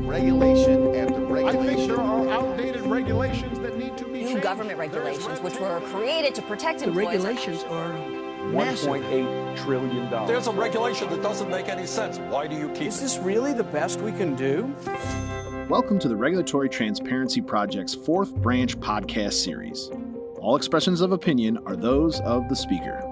regulation after regulation. I think there are outdated regulations that need to be changed. New government regulations, which were created to protect employees. The regulations are $1.8 trillion. There's a regulation that doesn't make any sense. Why do you keep it? Is this really the best we can do? Welcome to the Regulatory Transparency Project's fourth branch podcast series. All expressions of opinion are those of the speaker.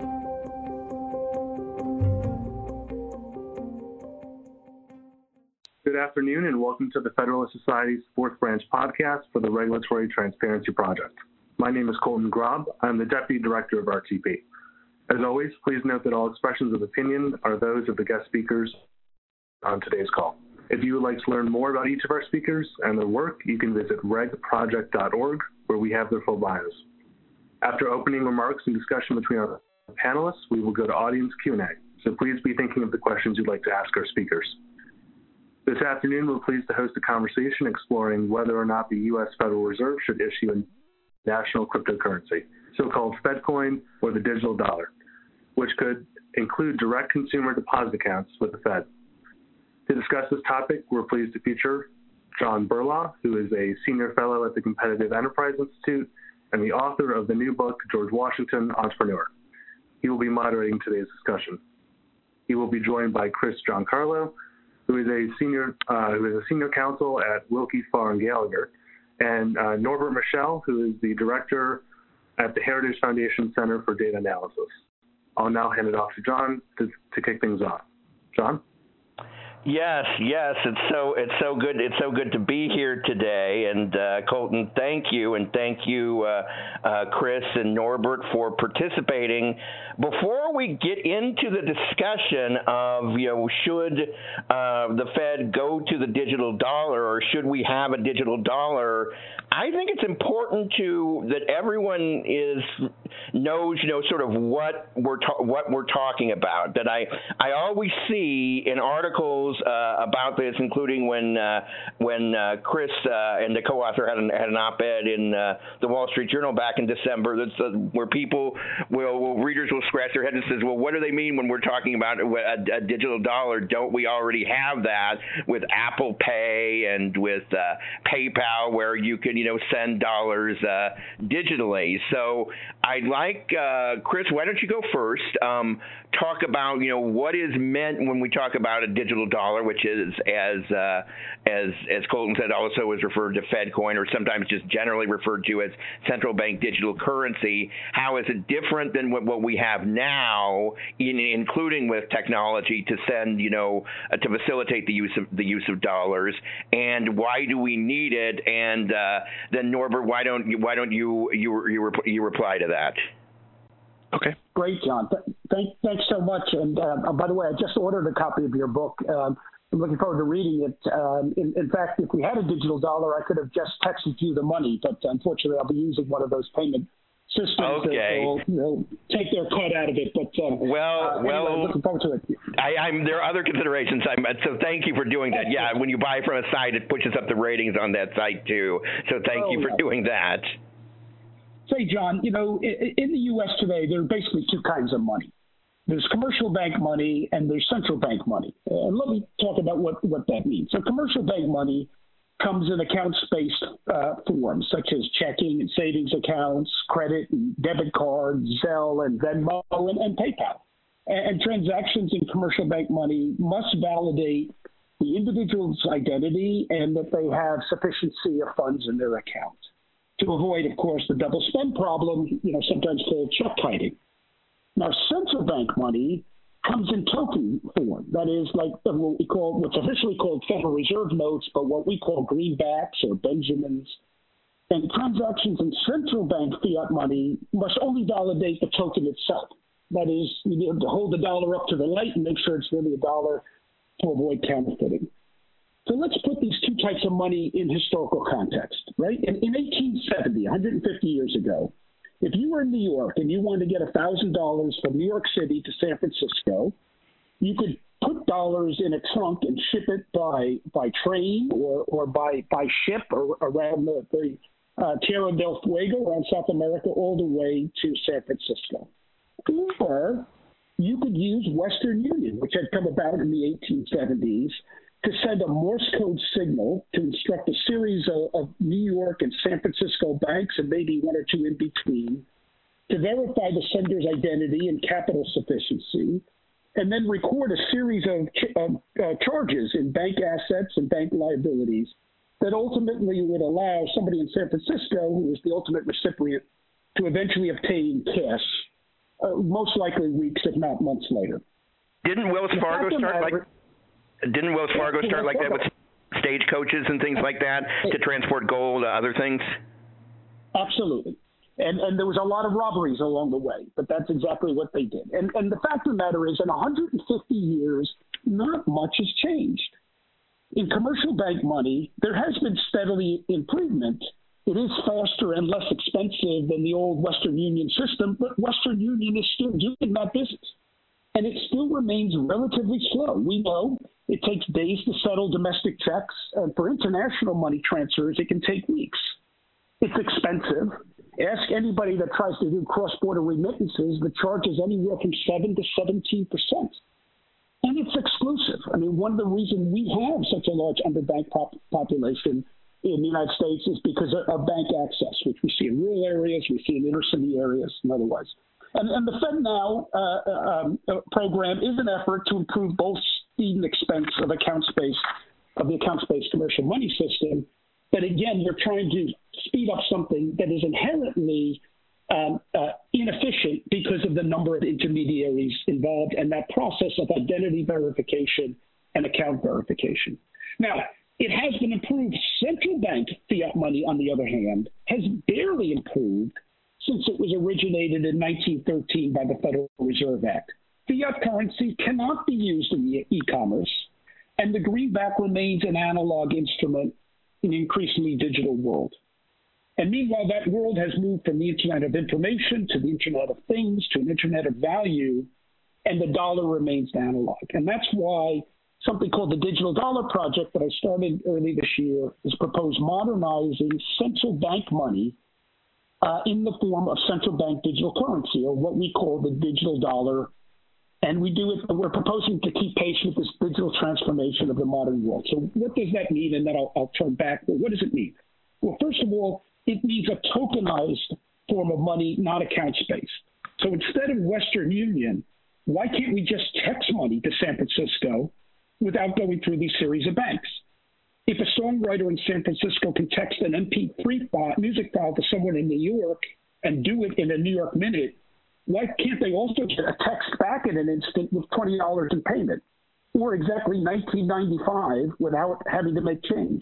Good afternoon and welcome to the Federalist Society's fourth branch podcast for the Regulatory Transparency Project. My name is Colton Grob. I'm the Deputy Director of RTP. As always, please note that all expressions of opinion are those of the guest speakers on today's call. If you would like to learn more about each of our speakers and their work, you can visit regproject.org, where we have their full bios. After opening remarks and discussion between our panelists, we will go to audience Q&A, so please be thinking of the questions you'd like to ask our speakers. This afternoon, we're pleased to host a conversation exploring whether or not the U.S. Federal Reserve should issue a national cryptocurrency, so-called FedCoin or the digital dollar, which could include direct consumer deposit accounts with the Fed. To discuss this topic, we're pleased to feature John Berlaw, who is a senior fellow at the Competitive Enterprise Institute and the author of the new book, George Washington, Entrepreneur. He will be moderating today's discussion. He will be joined by Chris Giancarlo, who is a senior counsel at Wilkie Farr & Gallagher, and Norbert Michel, who is the director at the Heritage Foundation Center for Data Analysis. I'll now hand it off to John to kick things off. John? Yes, it's so good to be here today, and Colton, thank you, and thank you, Chris and Norbert, for participating. Before we get into the discussion of should the Fed go to the digital dollar or should we have a digital dollar, I think it's important that everyone knows sort of what we're talking about. That I always see in articles about this, including when Chris and the co-author had an op-ed in the Wall Street Journal back in December, where readers will scratch their heads and says, well, what do they mean when we're talking about a digital dollar? Don't we already have that with Apple Pay and with PayPal, where you can send dollars digitally? So I'd like Chris, why don't you go first? Talk about what is meant when we talk about a digital dollar, which is as Colton said, also is referred to FedCoin, or sometimes just generally referred to as central bank digital currency. How is it different than what we have now, including with technology to send to facilitate the use of dollars, and why do we need it? And then Norbert, why don't you reply to that? Okay. Great, John. Thanks so much. And by the way, I just ordered a copy of your book. I'm looking forward to reading it. In fact, if we had a digital dollar, I could have just texted you the money, but unfortunately, I'll be using one of those payment systems that will take their cut out of it. But anyway, I'm looking forward to it. There are other considerations. So thank you for doing that. Yeah, when you buy from a site, it pushes up the ratings on that site too. So thank you for doing that. Say, John, in the U.S. today, there are basically two kinds of money. There's commercial bank money and there's central bank money. And let me talk about what that means. So commercial bank money comes in account-based forms, such as checking and savings accounts, credit and debit cards, Zelle and Venmo, and PayPal. And transactions in commercial bank money must validate the individual's identity and that they have sufficiency of funds in their account, to avoid, of course, the double spend problem, sometimes called check kiting. Now, central bank money comes in token form. That is like what's officially called Federal Reserve notes, but what we call greenbacks or Benjamins. And transactions in central bank fiat money must only validate the token itself. That is, you need to hold the dollar up to the light and make sure it's really a dollar to avoid counterfeiting. So let's put these two types of money in historical context, right? In 1870, 150 years ago, if you were in New York and you wanted to get $1,000 from New York City to San Francisco, you could put dollars in a trunk and ship it by train or by ship or around the Tierra del Fuego around South America all the way to San Francisco. Or you could use Western Union, which had come about in the 1870s, to send a Morse code signal to instruct a series of New York and San Francisco banks, and maybe one or two in between, to verify the sender's identity and capital sufficiency, and then record a series of charges in bank assets and bank liabilities that ultimately would allow somebody in San Francisco, who was the ultimate recipient, to eventually obtain cash, most likely weeks, if not months later. Didn't Wells Fargo start like that with stagecoaches and things like that to transport gold, other things? Absolutely. And there was a lot of robberies along the way, but that's exactly what they did. And the fact of the matter is, in 150 years, not much has changed. In commercial bank money, there has been steadily improvement. It is faster and less expensive than the old Western Union system, but Western Union is still doing that business. And it still remains relatively slow. We know it takes days to settle domestic checks, and for international money transfers, it can take weeks. It's expensive. Ask anybody that tries to do cross-border remittances, the charge is anywhere from 7 to 17%. And it's exclusive. I mean, one of the reasons we have such a large underbanked population in the United States is because of bank access, which we see in rural areas, we see in inner city areas, and otherwise. And the FedNow program is an effort to improve both speed and expense of the accounts-based commercial money system. But again, you're trying to speed up something that is inherently inefficient because of the number of intermediaries involved and that process of identity verification and account verification. Now, it has been improved. Central bank fiat money, on the other hand, has barely improved since it was originated in 1913 by the Federal Reserve Act. Fiat currency cannot be used in the e-commerce, and the greenback remains an analog instrument in an increasingly digital world. And meanwhile, that world has moved from the Internet of Information to the Internet of Things to an Internet of Value, and the dollar remains analog. And that's why something called the Digital Dollar Project that I started early this year is proposed modernizing central bank money in the form of central bank digital currency, or what we call the digital dollar. And we're proposing to keep pace with this digital transformation of the modern world. So what does that mean? And then I'll turn back. Well, what does it mean? Well, first of all, it means a tokenized form of money, not account-based. So instead of Western Union, why can't we just text money to San Francisco without going through these series of banks? If a songwriter in San Francisco can text an MP3 music file to someone in New York and do it in a New York minute, why can't they also get a text back in an instant with $20 in payment, or exactly $19.95 without having to make change?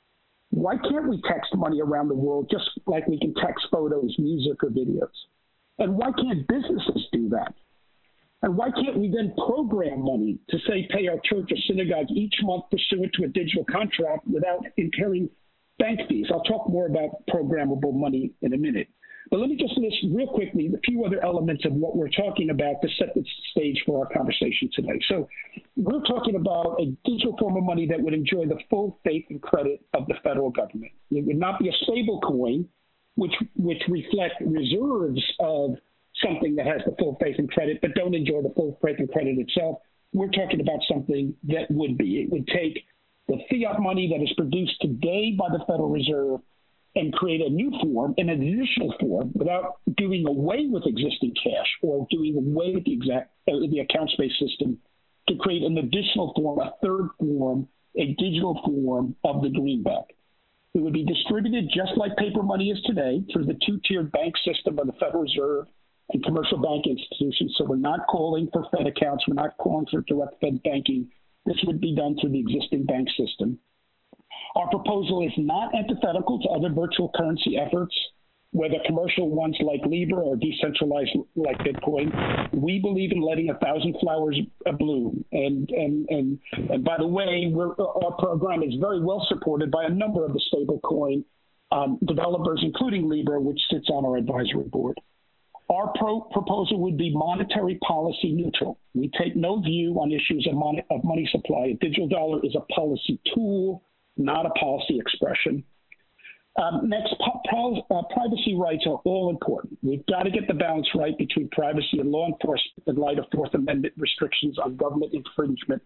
Why can't we text money around the world just like we can text photos, music, or videos? And why can't businesses do that? And why can't we then program money to, say, pay our church or synagogue each month pursuant to a digital contract without incurring bank fees? I'll talk more about programmable money in a minute. But let me just list real quickly a few other elements of what we're talking about to set the stage for our conversation today. So we're talking about a digital form of money that would enjoy the full faith and credit of the federal government. It would not be a stable coin, which reflect reserves of something that has the full faith and credit, but don't enjoy the full faith and credit itself. We're talking about something that would be. It would take the fiat money that is produced today by the Federal Reserve and create a new form, an additional form, without doing away with existing cash or doing away with the accounts-based system, to create an additional form, a third form, a digital form of the greenback. It would be distributed just like paper money is today through the two-tiered bank system of the Federal Reserve and commercial bank institutions. So we're not calling for Fed accounts. We're not calling for direct Fed banking. This would be done through the existing bank system. Our proposal is not antithetical to other virtual currency efforts, whether commercial ones like Libra or decentralized like Bitcoin. We believe in letting 1,000 flowers bloom. And by the way, our program is very well supported by a number of the stablecoin developers, including Libra, which sits on our advisory board. Our proposal would be monetary policy neutral. We take no view on issues of money supply. A digital dollar is a policy tool, not a policy expression. Next, privacy rights are all important. We've got to get the balance right between privacy and law enforcement in light of Fourth Amendment restrictions on government infringement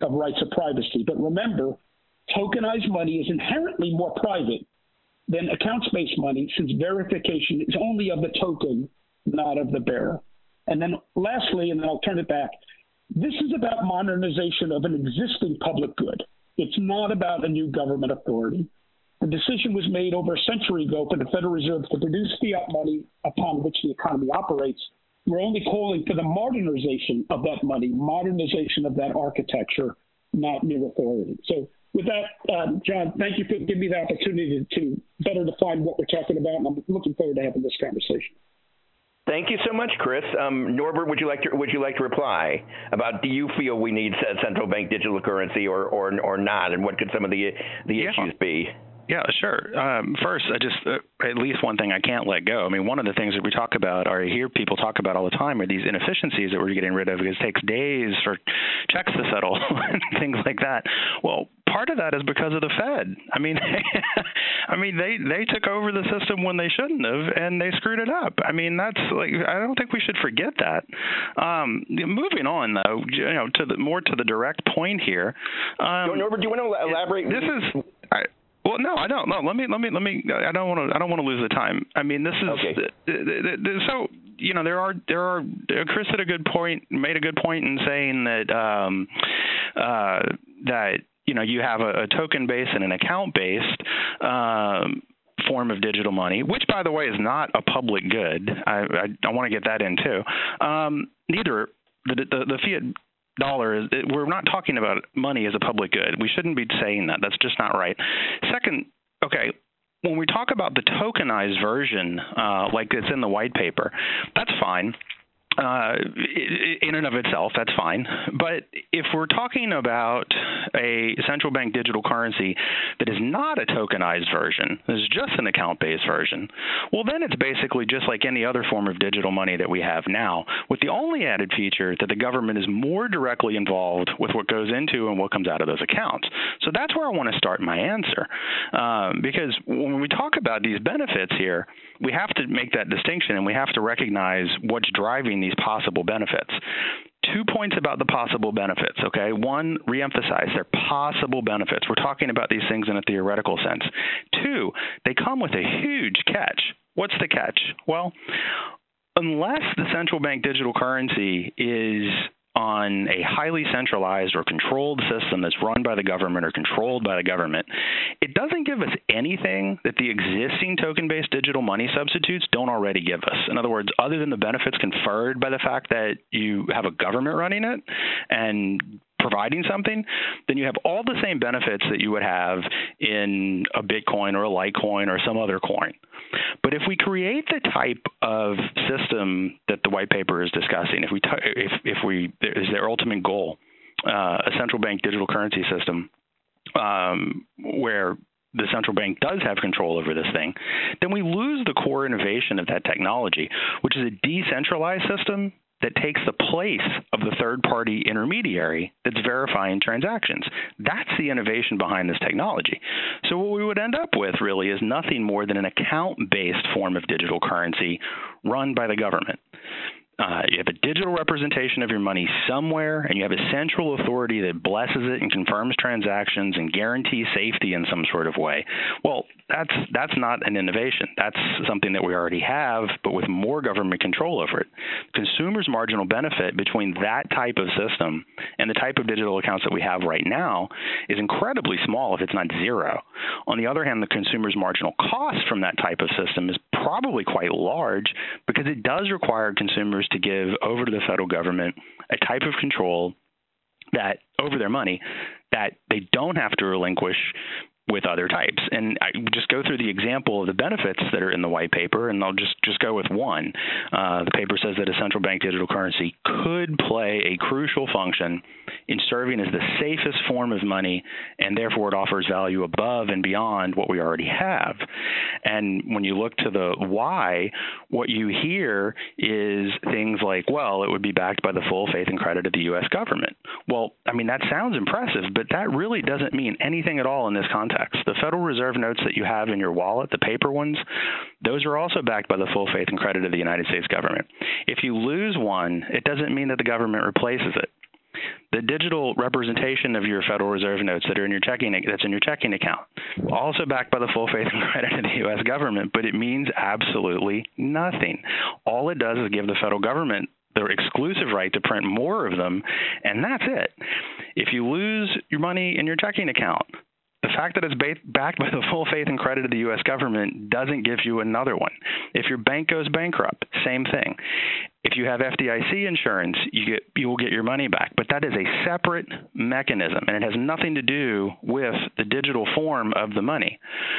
of rights of privacy. But remember, tokenized money is inherently more private than accounts-based money, since verification is only of the token, not of the bearer. And then lastly, and then I'll turn it back, this is about modernization of an existing public good. It's not about a new government authority. The decision was made over a century ago for the Federal Reserve to produce fiat money upon which the economy operates. We're only calling for the modernization of that money, modernization of that architecture, not new authority. So with that, John, thank you for giving me the opportunity to better define what we're talking about, and I'm looking forward to having this conversation. Thank you so much, Chris. Norbert, would you like to reply about, do you feel we need central bank digital currency or not, and what could some of the issues be? Yeah, sure. First, I just at least one thing I can't let go. I mean, one of the things that we talk about, or I hear people talk about all the time, are these inefficiencies that we're getting rid of because it takes days for checks to settle and things like that. Well, part of that is because of the Fed. I mean, they took over the system when they shouldn't have, and they screwed it up. I mean, that's like, I don't think we should forget that. Moving on, though, to the direct point here. Norbert, do you want to elaborate? Well, no, I don't. No, let me. I don't want to lose the time. I mean, this is okay. So there are. Chris made a good point in saying that that you have a token based and an account based form of digital money, which, by the way, is not a public good. I want to get that in too. Neither the fiat dollar is, we're not talking about money as a public good. We shouldn't be saying that. That's just not right. Second, okay, when we talk about the tokenized version, like it's in the white paper, that's fine. In and of itself, that's fine. But if we're talking about a central bank digital currency that is not a tokenized version, is just an account-based version, well, then it's basically just like any other form of digital money that we have now, with the only added feature that the government is more directly involved with what goes into and what comes out of those accounts. So that's where I want to start my answer. Because when we talk about these benefits here, we have to make that distinction, and we have to recognize what's driving these possible benefits. 2 points about the possible benefits, okay? One, reemphasize they're possible benefits. We're talking about these things in a theoretical sense. 2, they come with a huge catch. What's the catch? Well, unless the central bank digital currency is on a highly centralized or controlled system that's run by the government or controlled by the government, it doesn't give us anything that the existing token-based digital money substitutes don't already give us. In other words, other than the benefits conferred by the fact that you have a government running it and providing something, then you have all the same benefits that you would have in a Bitcoin or a Litecoin or some other coin. But if we create the type of system that the white paper is discussing, if we is their ultimate goal, a central bank digital currency system where the central bank does have control over this thing, then we lose the core innovation of that technology, which is a decentralized system that takes the place of the third-party intermediary that's verifying transactions. That's the innovation behind this technology. So what we would end up with really is nothing more than an account-based form of digital currency run by the government. You have a digital representation of your money somewhere, and you have a central authority that blesses it and confirms transactions and guarantees safety in some sort of way. Well, that's not an innovation. That's something that we already have, but with more government control over it. Consumers' marginal benefit between that type of system and the type of digital accounts that we have right now is incredibly small, if it's not zero. On the other hand, the consumer's marginal cost from that type of system is probably quite large, because it does require consumers to give over to the federal government a type of control that over their money that they don't have to relinquish with other types. And I just go through the example of the benefits that are in the white paper, and I'll just go with one. The paper says that a central bank digital currency could play a crucial function in serving as the safest form of money, and therefore it offers value above and beyond what we already have. And when you look to the why, what you hear is things like, well, it would be backed by the full faith and credit of the U.S. government. Well, I mean, that sounds impressive, but that really doesn't mean anything at all in this context. The Federal Reserve notes that you have in your wallet, the paper ones, those are also backed by the full faith and credit of the United States government. If you lose one, it doesn't mean that the government replaces it. the digital representation of your Federal Reserve notes that's in your checking account, also backed by the full faith and credit of the U.S. government, but it means absolutely nothing. All it does is give the federal government the exclusive right to print more of them, and that's it. If you lose your money in your checking account, the fact that it's backed by the full faith and credit of the U.S. government doesn't give you another one. If your bank goes bankrupt, same thing. If you have FDIC insurance, you will get your money back. But that is a separate mechanism, and it has nothing to do with the digital form of the money.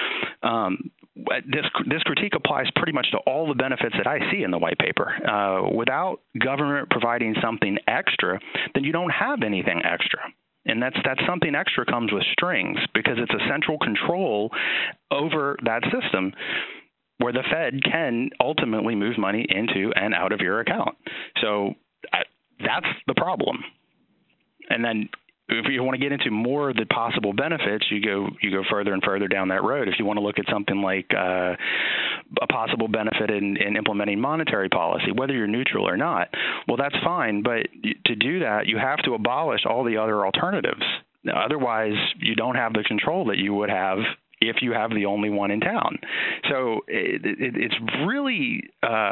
This critique applies pretty much to all the benefits that I see in the white paper. Without government providing something extra, then you don't have anything extra. And that's something extra comes with strings, because it's a central control over that system where the Fed can ultimately move money into and out of your account. So that's the problem. And then if you want to get into more of the possible benefits, you go further and further down that road. If you want to look at something like a possible benefit in implementing monetary policy, whether you're neutral or not, well, that's fine. But to do that, you have to abolish all the other alternatives. Otherwise, you don't have the control that you would have if you have the only one in town. So it's really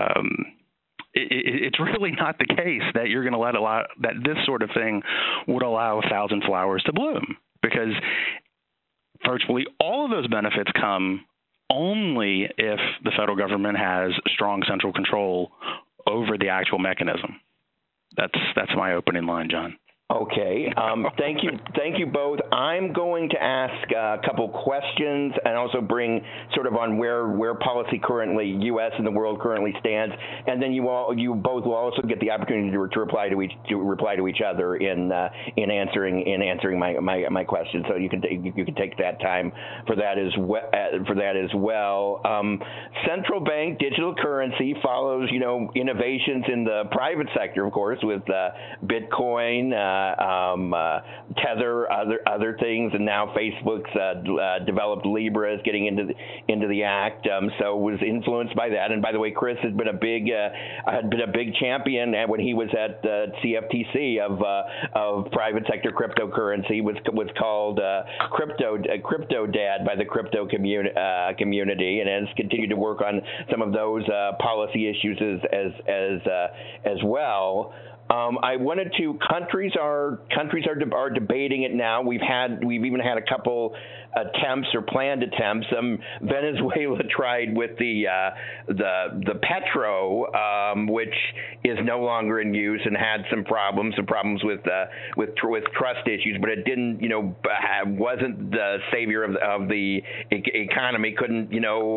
it's really not the case that you're going to that this sort of thing would allow 1,000 flowers to bloom, because virtually all of those benefits come only if the federal government has strong central control over the actual mechanism. That's my opening line, John. Okay. Thank you both. I'm going to ask a couple questions and also bring sort of on where policy currently, U.S. and the world currently stands, and then you both will also get the opportunity to reply to each other in answering my question. So you can take that time for that as well. Central bank digital currency follows innovations in the private sector, of course, with Bitcoin. Tether, other things, and now Facebook's developed Libra is getting into the act. So was influenced by that. And by the way, Chris has been a big champion when he was at CFTC of private sector cryptocurrency. Was called crypto dad by the crypto community, and has continued to work on some of those policy issues as well. I wanted to. Countries are debating it now. We've even had a couple attempts or planned attempts. Venezuela tried with the petro, which is no longer in use and had some problems with trust issues, but it didn't wasn't the savior of the economy. Couldn't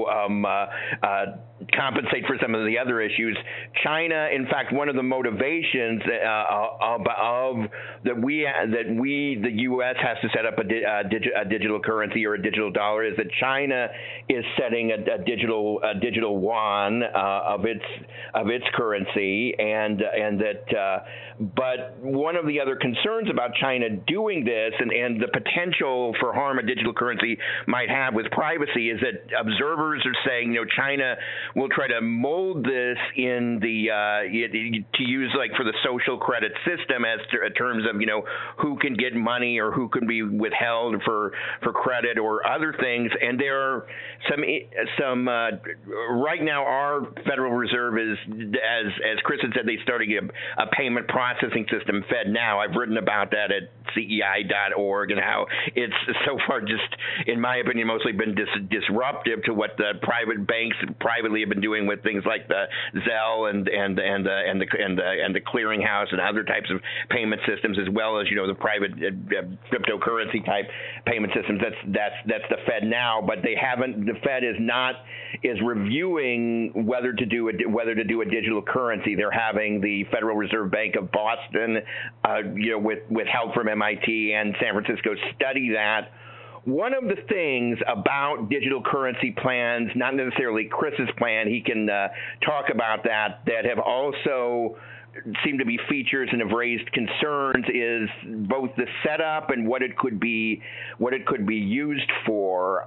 compensate for some of the other issues. China, in fact, one of the motivations the U.S. has to set up a digital currency or a digital dollar is that China is setting a digital yuan of its currency, and that. But one of the other concerns about China doing this and the potential for harm a digital currency might have with privacy is that observers are saying, China will try to mold this in to use like for the social credit system as terms of who can get money or who can be withheld for credit or other things. And there are some right now our Federal Reserve is, as Chris had said, they started a payment processing system, FedNow. I've written about that at CEI.org and how it's so far just, in my opinion, mostly been disruptive to what the private banks privately have been doing with things like the Zelle and the clearinghouse and other types of payment systems, as well as the private cryptocurrency type payment systems. That's the FedNow, but they haven't. The Fed is reviewing whether to do a digital currency. They're having the Federal Reserve Bank of Boston, with help from MIT and San Francisco, study that. One of the things about digital currency plans, not necessarily Chris's plan, he can talk about that have also seem to be features and have raised concerns, is both the setup and what it could be used for.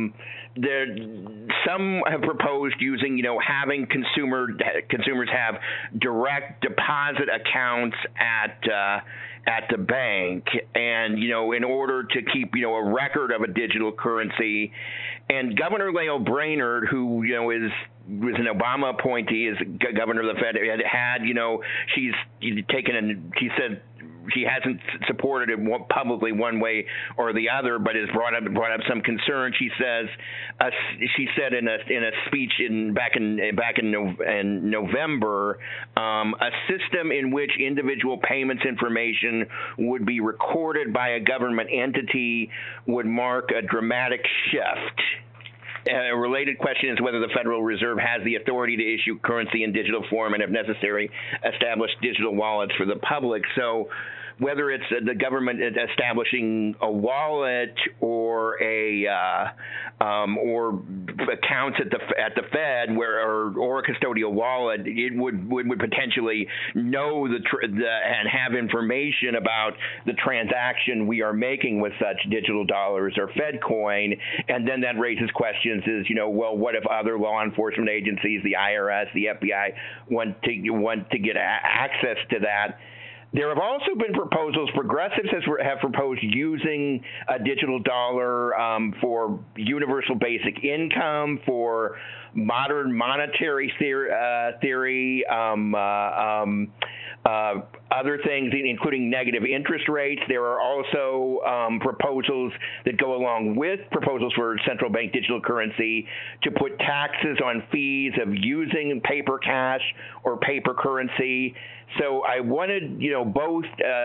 Some have proposed using, having consumers have direct deposit accounts at the bank, and in order to keep a record of a digital currency. And Governor Lael Brainerd, who was an Obama appointee as governor of the Fed, she said she hasn't supported it publicly one way or the other, but has brought up some concern. She said in a speech back in November, a system in which individual payments information would be recorded by a government entity would mark a dramatic shift. A related question is whether the Federal Reserve has the authority to issue currency in digital form and, if necessary, establish digital wallets for the public. So whether it's the government establishing a wallet or or accounts at the Fed or a custodial wallet, it would potentially know and have information about the transaction we are making with such digital dollars or Fed coin, and then that raises questions: what if other law enforcement agencies, the IRS, the FBI, want to get access to that? There have also been proposals. Progressives have proposed using a digital dollar for universal basic income, for modern monetary theory, other things, including negative interest rates. There are also proposals that go along with proposals for central bank digital currency to put taxes on fees of using paper cash or paper currency. So I wanted, both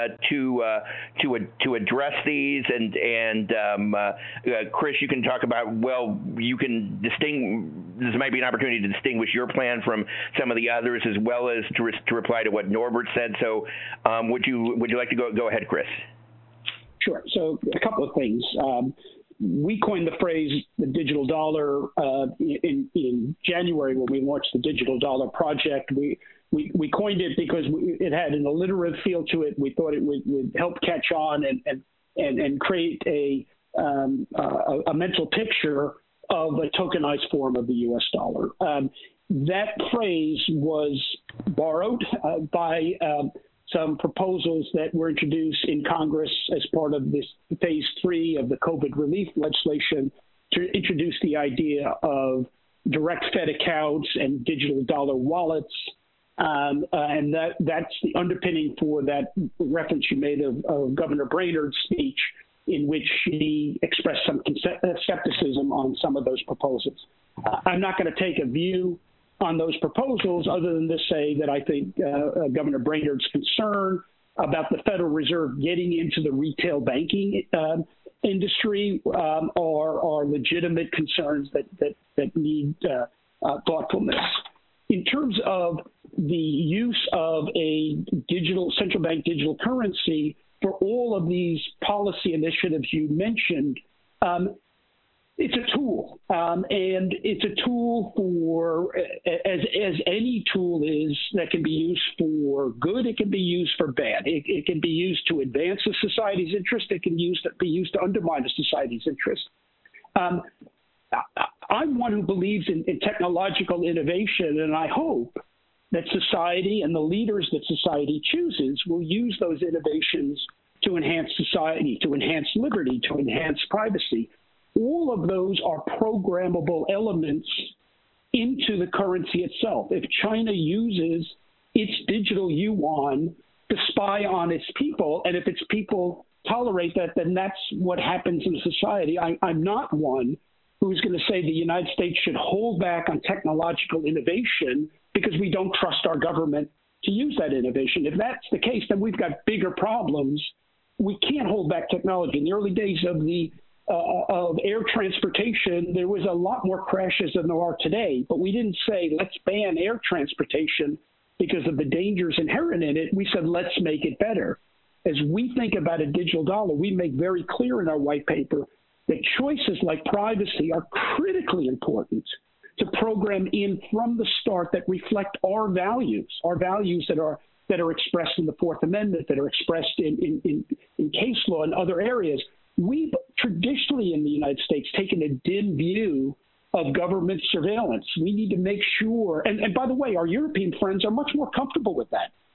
to address these, and Chris, you can talk about. You can this might be an opportunity to distinguish your plan from some of the others, as well as to reply to what Norbert said. So, would you like to go ahead, Chris? Sure. So a couple of things. We coined the phrase the digital dollar in January when we launched the Digital Dollar Project. We coined it because it had an alliterative feel to it. We thought it would help catch on and create a mental picture of a tokenized form of the U.S. dollar. That phrase was borrowed by some proposals that were introduced in Congress as part of this phase 3 of the COVID relief legislation to introduce the idea of direct Fed accounts and digital dollar wallets. And that's the underpinning for that reference you made of Governor Brainerd's speech, in which she expressed some skepticism on some of those proposals. I'm not going to take a view on those proposals other than to say that I think Governor Brainerd's concern about the Federal Reserve getting into the retail banking industry are legitimate concerns that need thoughtfulness. In terms of the use of a central bank digital currency for all of these policy initiatives you mentioned, it's a tool, and it's a tool for, as any tool is, that can be used for good, it can be used for bad. It can be used to advance a society's interest. It can be used to undermine a society's interest. I'm one who believes in technological innovation, and I hope that society and the leaders that society chooses will use those innovations to enhance society, to enhance liberty, to enhance privacy. All of those are programmable elements into the currency itself. If China uses its digital yuan to spy on its people, and if its people tolerate that, then that's what happens in society. I'm not one who's going to say the United States should hold back on technological innovation because we don't trust our government to use that innovation. If that's the case, then we've got bigger problems. We can't hold back technology. In the early days of air transportation, there was a lot more crashes than there are today, but we didn't say, let's ban air transportation because of the dangers inherent in it. We said, let's make it better. As we think about a digital dollar, we make very clear in our white paper that choices like privacy are critically important to program in from the start that reflect our values that are expressed in the Fourth Amendment, that are expressed in case law and other areas. We've traditionally in the United States taken a dim view of government surveillance. We need to make sure, and by the way, our European friends are much more comfortable with that.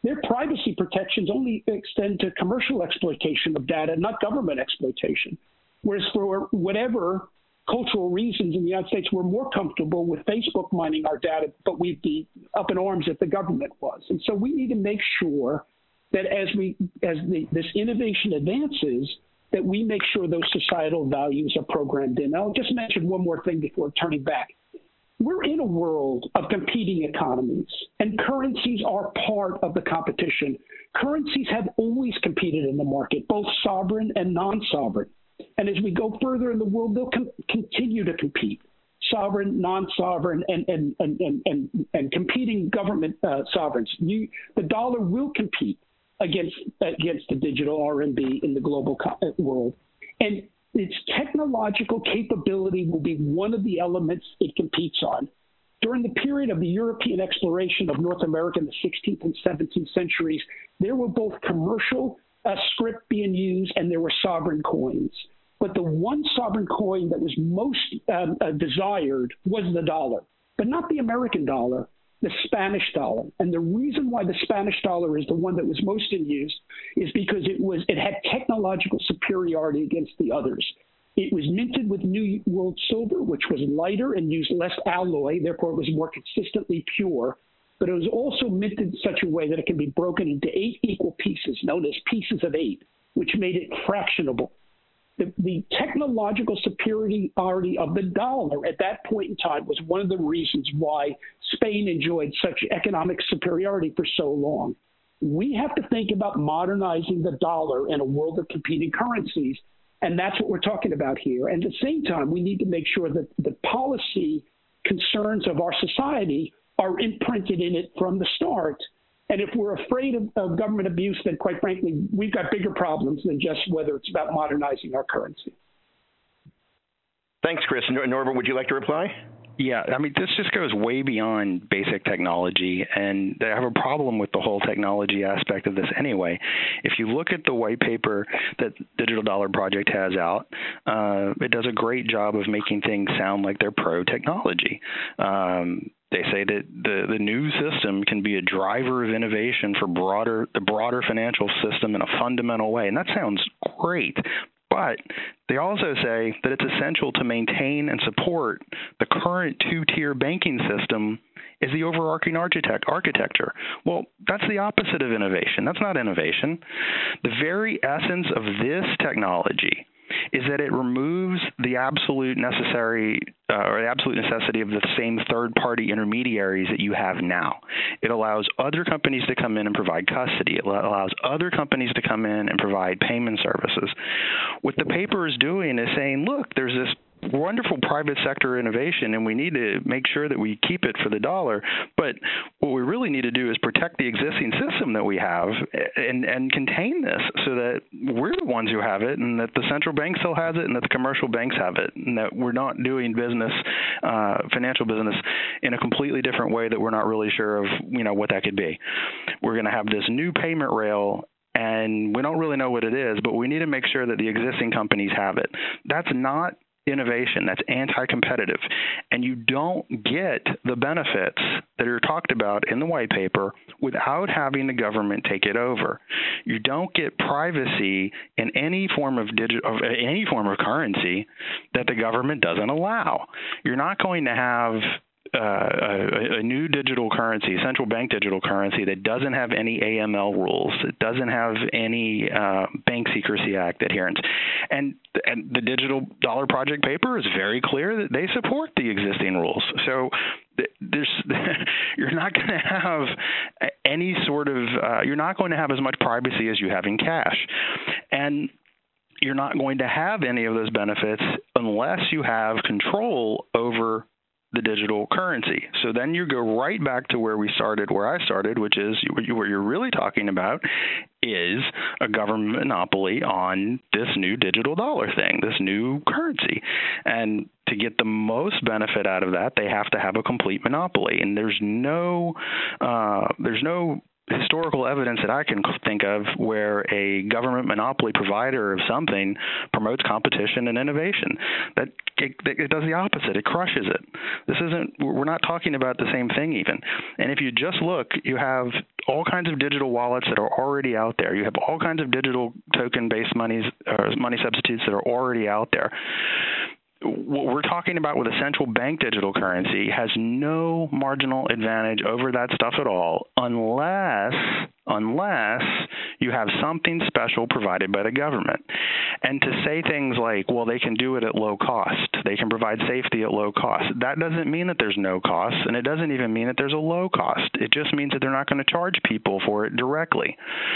their privacy protections only extend to commercial exploitation of data, not government exploitation. Whereas for whatever cultural reasons in the United States, we're more comfortable with Facebook mining our data, but we'd be up in arms if the government was. And so we need to make sure that as this innovation advances, that we make sure those societal values are programmed in. I'll just mention one more thing before turning back. We're in a world of competing economies, and currencies are part of the competition. Currencies have always competed in the market, both sovereign and non-sovereign. And as we go further in the world, they'll continue to compete, sovereign, non-sovereign, and competing government sovereigns. The dollar will compete against the digital RMB in the global world. And its technological capability will be one of the elements it competes on. During the period of the European exploration of North America in the 16th and 17th centuries, there were both commercial script being used and there were sovereign coins. But the one sovereign coin that was most desired was the dollar, but not the American dollar, the Spanish dollar. And the reason why the Spanish dollar is the one that was most in use is because it had technological superiority against the others. It was minted with New World silver, which was lighter and used less alloy, therefore it was more consistently pure. But it was also minted in such a way that it can be broken into 8 equal pieces, known as pieces of 8, which made it fractionable. The technological superiority of the dollar at that point in time was one of the reasons why Spain enjoyed such economic superiority for so long. We have to think about modernizing the dollar in a world of competing currencies, and that's what we're talking about here. And at the same time, we need to make sure that the policy concerns of our society are imprinted in it from the start. And if we're afraid of government abuse, then quite frankly, we've got bigger problems than just whether it's about modernizing our currency. Thanks, Chris. Norbert, would you like to reply? Yeah, I mean, this just goes way beyond basic technology, and I have a problem with the whole technology aspect of this anyway. If you look at the white paper that Digital Dollar Project has out, it does a great job of making things sound like they're pro-technology. They say that the new system can be a driver of innovation for the broader financial system in a fundamental way, and that sounds great. But they also say that it's essential to maintain and support the current 2-tier banking system as the overarching architecture. Well, that's the opposite of innovation. That's not innovation. The very essence of this technology is that it removes the absolute necessity of the same third-party intermediaries that you have now. It allows other companies to come in and provide custody. It allows other companies to come in and provide payment services. What the paper is doing is saying, look, there's this wonderful private sector innovation, and we need to make sure that we keep it for the dollar. But what we really need to do is protect the existing system that we have and contain this so that we're the ones who have it, and that the central bank still has it, and that the commercial banks have it, and that we're not doing business, financial business, in a completely different way that we're not really sure of, what that could be. We're going to have this new payment rail, and we don't really know what it is, but we need to make sure that the existing companies have it. That's not innovation. That's anti-competitive. And you don't get the benefits that are talked about in the white paper without having the government take it over. You don't get privacy in any form of any form of currency that the government doesn't allow. You're not going to have a new digital currency, central bank digital currency that doesn't have any AML rules, it doesn't have any Bank Secrecy Act adherence. And the Digital Dollar Project paper is very clear that they support the existing rules. So you're not going to have any sort of you're not going to have as much privacy as you have in cash. And you're not going to have any of those benefits unless you have control over the digital currency. So then you go right back to where I started, which is what you're really talking about is a government monopoly on this new digital dollar thing, this new currency. And to get the most benefit out of that, they have to have a complete monopoly. And there's no historical evidence that I can think of where a government monopoly provider of something promotes competition and innovation. That it does the opposite. It crushes it. We're not talking about the same thing even. And if you just look, you have all kinds of digital wallets that are already out there. You have all kinds of digital token-based money substitutes that are already out there. What we're talking about with a central bank digital currency has no marginal advantage over that stuff at all unless you have something special provided by the government. And to say things like, well, they can do it at low cost, they can provide safety at low cost, that doesn't mean that there's no cost, and it doesn't even mean that there's a low cost. It just means that they're not going to charge people for it directly.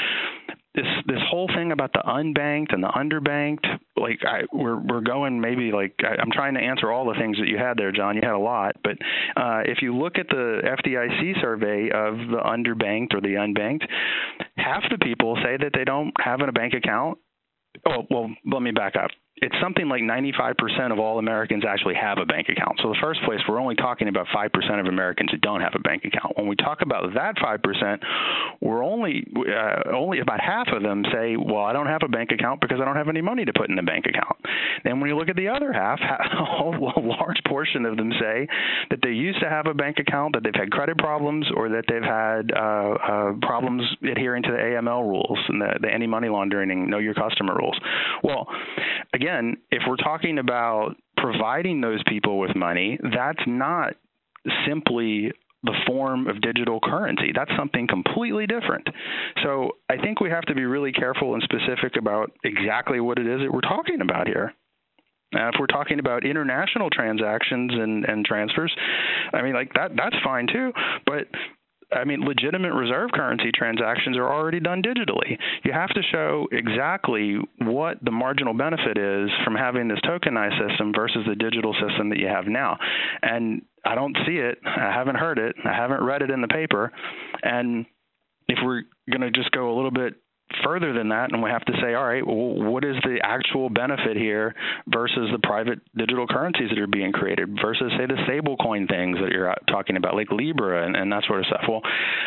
This whole thing about the unbanked and the underbanked, we're going maybe I'm trying to answer all the things that you had there, John. You had a lot, but if you look at the FDIC survey of the underbanked or the unbanked, half the people say that they don't have a bank account. Oh, well, let me back up. It's something like 95% of all Americans actually have a bank account. So in the first place, we're only talking about 5% of Americans who don't have a bank account. When we talk about that 5%, we're only about half of them say, well, I don't have a bank account because I don't have any money to put in the bank account. And when you look at the other half, a large portion of them say that they used to have a bank account, that they've had credit problems, or that they've had problems adhering to the AML rules and the anti-money laundering, know your customer rules. Well, again, if we're talking about providing those people with money, that's not simply the form of digital currency. That's something completely different. So I think we have to be really careful and specific about exactly what it is that we're talking about here. If we're talking about international transactions and transfers, I mean, that's fine too. But legitimate reserve currency transactions are already done digitally. You have to show exactly what the marginal benefit is from having this tokenized system versus the digital system that you have now. And I don't see it. I haven't heard it. I haven't read it in the paper. And if we're going to just go a little bit further than that, and we have to say, all right, well, what is the actual benefit here versus the private digital currencies that are being created versus, say, the stable coin things that you're talking about, like Libra and that sort of stuff? Well,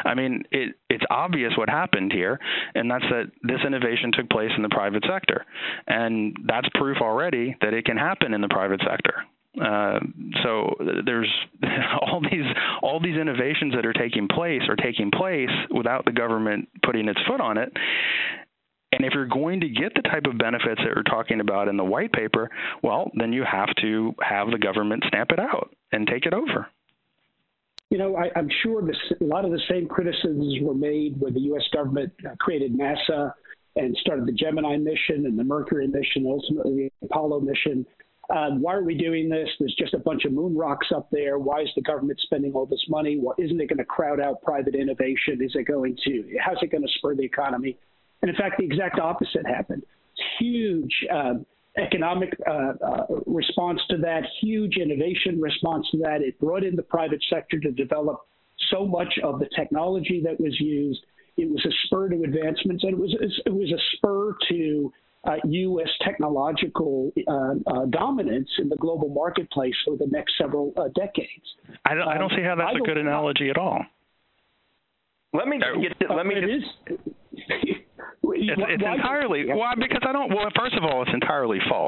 it's obvious what happened here, and that's that this innovation took place in the private sector. And that's proof already that it can happen in the private sector. So there's all these innovations that are taking place without the government putting its foot on it. And if you're going to get the type of benefits that we're talking about in the white paper, well, then you have to have the government stamp it out and take it over. I'm sure a lot of the same criticisms were made when the U.S. government created NASA and started the Gemini mission and the Mercury mission, ultimately the Apollo mission. Why are we doing this? There's just a bunch of moon rocks up there. Why is the government spending all this money? Well, isn't it going to crowd out private innovation? How's it going to spur the economy? And in fact, the exact opposite happened. Huge economic response to that, huge innovation response to that. It brought in the private sector to develop so much of the technology that was used. It was a spur to advancements, and it was a spur to U.S. technological dominance in the global marketplace for the next several decades. I don't see how that's a good analogy at all. It's entirely first of all, it's entirely false.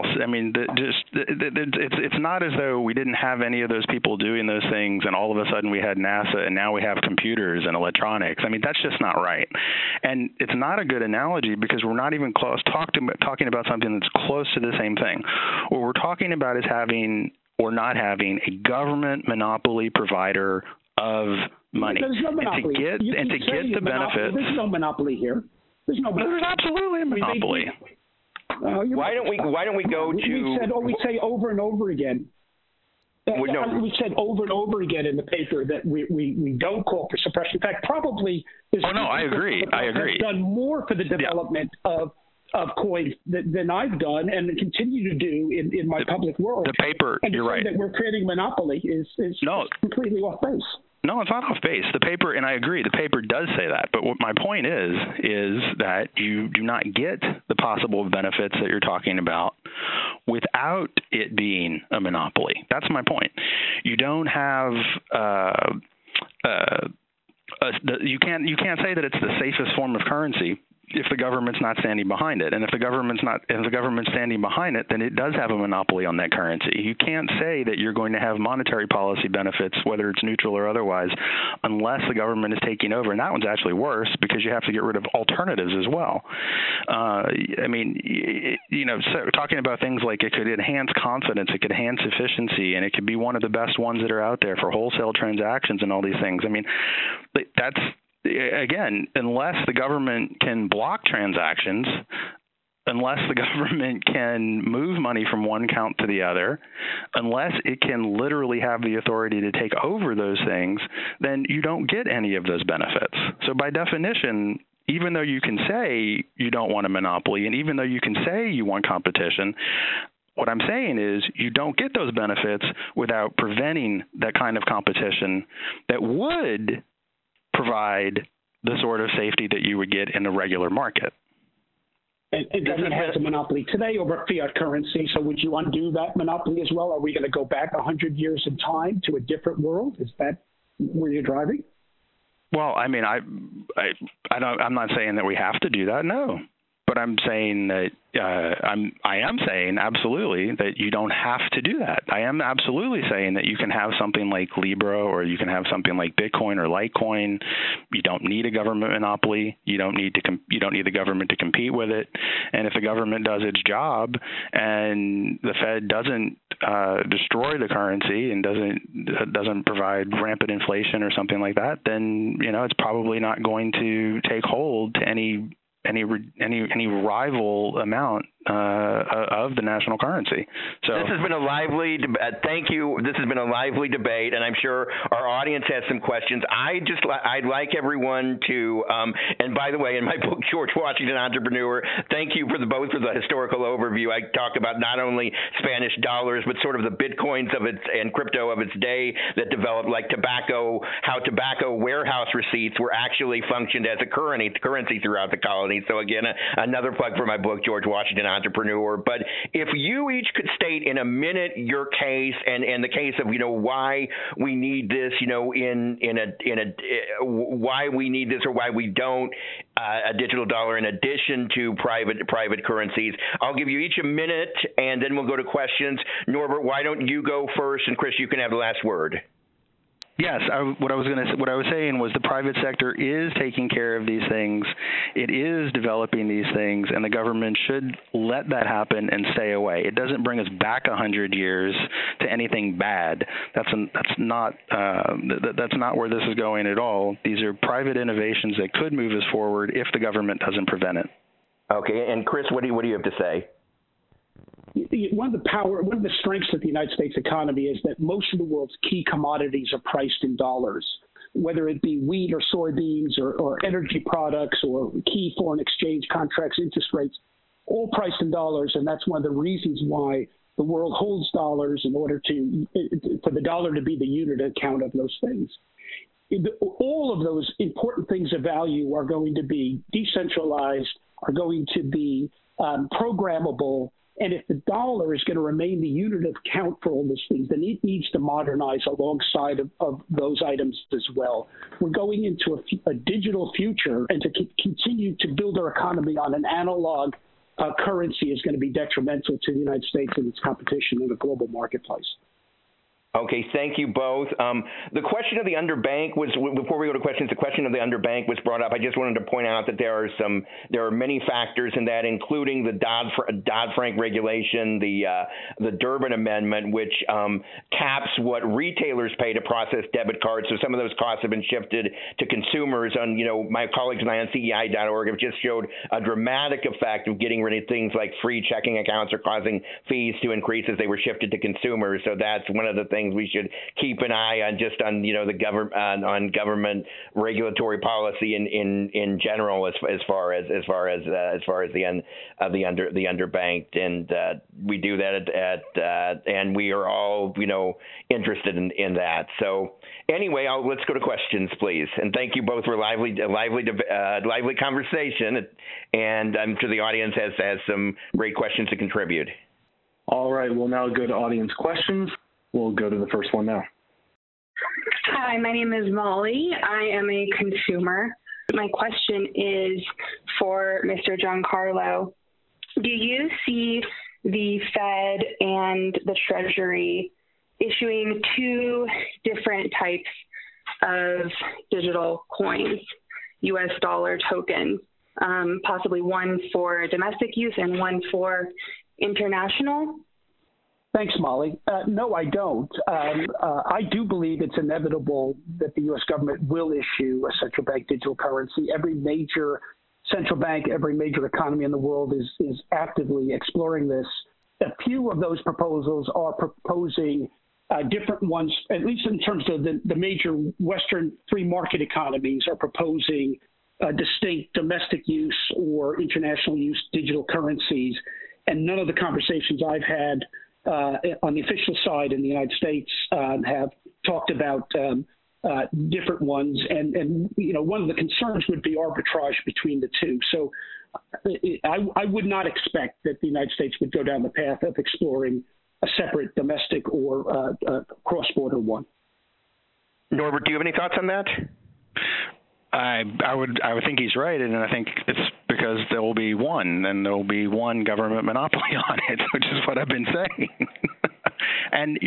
It's not as though we didn't have any of those people doing those things, and all of a sudden we had NASA, and now we have computers and electronics. That's just not right, and it's not a good analogy because we're not even close talking about something that's close to the same thing. What we're talking about is having or not having a government monopoly provider of money. There's no monopoly. And to get the benefits. There's no monopoly here. There's absolutely a monopoly. Why don't we go to? We say over and over again. We said over and over again in the paper that we don't call for suppression. In fact, probably. I agree. Have done more for the development of coins than I've done and continue to do in my public world. The paper. And you're right. That we're creating monopoly is completely off base. No, it's not off base. The paper, and I agree, the paper does say that. But what my point is that you do not get the possible benefits that you're talking about without it being a monopoly. That's my point. You don't have you can't say that it's the safest form of currency if the government's not standing behind it. And if the government's standing behind it, then it does have a monopoly on that currency. You can't say that you're going to have monetary policy benefits, whether it's neutral or otherwise, unless the government is taking over. And that one's actually worse because you have to get rid of alternatives as well. I mean, so talking about things like it could enhance confidence, it could enhance efficiency, and it could be one of the best ones that are out there for wholesale transactions and all these things. I mean, that's, again, unless the government can block transactions, unless the government can move money from one account to the other, unless it can literally have the authority to take over those things, then you don't get any of those benefits. So by definition, even though you can say you don't want a monopoly, and even though you can say you want competition, what I'm saying is you don't get those benefits without preventing that kind of competition that would provide the sort of safety that you would get in a regular market. And government has a monopoly today over fiat currency, so would you undo that monopoly as well? Are we going to go back 100 years in time to a different world? Is that where you're driving? Well, I mean, I'm not saying that we have to do that, no. But I'm saying that I am saying absolutely that you don't have to do that. I am absolutely saying that you can have something like Libra, or you can have something like Bitcoin or Litecoin. You don't need a government monopoly. You don't need the government to compete with it. And if the government does its job and the Fed doesn't destroy the currency and doesn't provide rampant inflation or something like that, then it's probably not going to take hold to any rival amount of the national currency. So this has been a lively thank you. This has been a lively debate, and I'm sure our audience has some questions. I'd like everyone to and by the way, in my book, George Washington Entrepreneur, thank you for the historical overview. I talk about not only Spanish dollars, but sort of the bitcoins of its and crypto of its day that developed, like how tobacco warehouse receipts were actually functioned as a currency throughout the colonies. So again, another plug for my book, George Washington Entrepreneur. But if you each could state in a minute your case and the case of why we need this, why we need this or why we don't a digital dollar in addition to private currencies. I'll give you each a minute, and then we'll go to questions. Norbert, why don't you go first, and Chris, you can have the last word. Yes, what I was saying was the private sector is taking care of these things. It is developing these things, and the government should let that happen and stay away. It doesn't bring us back 100 years to anything bad. That's not where this is going at all. These are private innovations that could move us forward if the government doesn't prevent it. Okay, and Chris, what do you have to say? One of the strengths of the United States economy is that most of the world's key commodities are priced in dollars, whether it be wheat or soybeans or energy products or key foreign exchange contracts, interest rates, all priced in dollars. And that's one of the reasons why the world holds dollars in order for the dollar to be the unit account of those things. All of those important things of value are going to be decentralized, are going to be programmable. And if the dollar is going to remain the unit of count for all these things, then it needs to modernize alongside of those items as well. We're going into a digital future, and to continue to build our economy on an analog currency is going to be detrimental to the United States and its competition in the global marketplace. Okay, thank you both. The question of the underbank was, before we go to questions, the question of the underbank was brought up. I just wanted to point out that there are many factors in that, including the Dodd-Frank regulation, the Durbin Amendment, which caps what retailers pay to process debit cards. So some of those costs have been shifted to consumers. My colleagues and I on CEI.org have just showed a dramatic effect of getting rid of things like free checking accounts or causing fees to increase as they were shifted to consumers. So that's one of the things we should keep an eye on, just on the government on government regulatory policy in general, as far as the underbanked, and we do that and we are all interested in that. So anyway, let's go to questions, please, and thank you both for a lively conversation, and I'm sure the audience has some great questions to contribute. All right, we'll now go to audience questions. We'll go to the first one now. Hi, my name is Molly. I am a consumer. My question is for Mr. Giancarlo. Do you see the Fed and the Treasury issuing two different types of digital coins, U.S. dollar tokens, possibly one for domestic use and one for international? Thanks, Molly. No, I don't. I do believe it's inevitable that the U.S. government will issue a central bank digital currency. Every major central bank, every major economy in the world is actively exploring this. A few of those proposals are proposing different ones, at least in terms of the major Western free market economies are proposing distinct domestic use or international use digital currencies. And none of the conversations I've had on the official side in the United States have talked about different ones. And you know, one of the concerns would be arbitrage between the two. So I would not expect that the United States would go down the path of exploring a separate domestic or cross-border one. Norbert, do you have any thoughts on that? I would think he's right, and I think it's because there will be one, and there will be one government monopoly on it, which is what I've been saying. And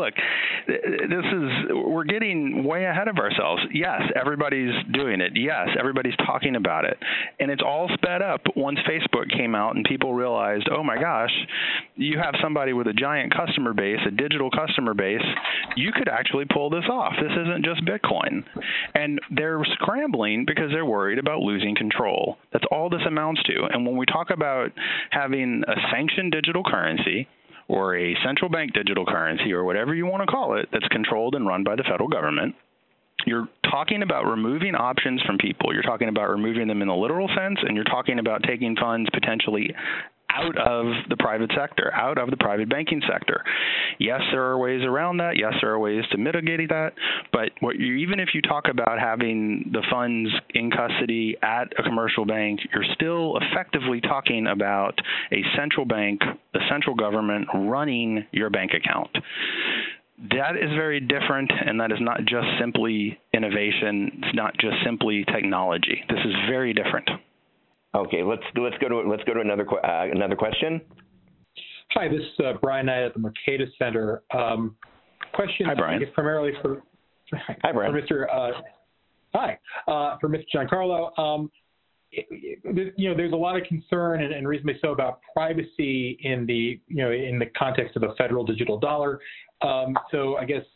we're getting way ahead of ourselves. Yes, everybody's doing it. Yes, everybody's talking about it. And it's all sped up once Facebook came out and people realized, oh my gosh, you have somebody with a giant customer base, a digital customer base, you could actually pull this off. This isn't just Bitcoin. And they're scrambling because they're worried about losing control. That's all this amounts to. And when we talk about having a sanctioned digital currency, or a central bank digital currency, or whatever you want to call it, that's controlled and run by the federal government, you're talking about removing options from people. You're talking about removing them in the literal sense, and you're talking about taking funds potentially out of the private sector, out of the private banking sector. Yes, there are ways around that. Yes, there are ways to mitigate that. But even if you talk about having the funds in custody at a commercial bank, you're still effectively talking about a central bank, the central government running your bank account. That is very different, and that is not just simply innovation. It's not just simply technology. This is very different. Okay, let's go to another question. Hi, this is Brian Knight at the Mercatus Center. Question, hi, Brian. I guess primarily for Brian. For Mr. Giancarlo. There's a lot of concern, and reasonably so, about privacy in the context of a federal digital dollar. So I guess